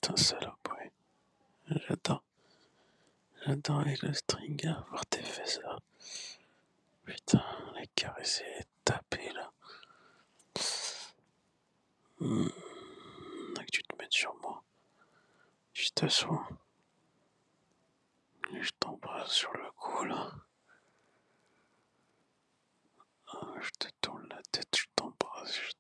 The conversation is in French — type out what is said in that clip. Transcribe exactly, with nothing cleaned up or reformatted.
putain, salope, ouais. J'adore. J'adore avec le string, avoir tes fesses là. Putain, les caresser, les taper là. Mmh. Que tu te mettes sur moi. Je t'assois. Et je t'embrasse sur le cou là. Je te tourne la tête, je t'embrasse, je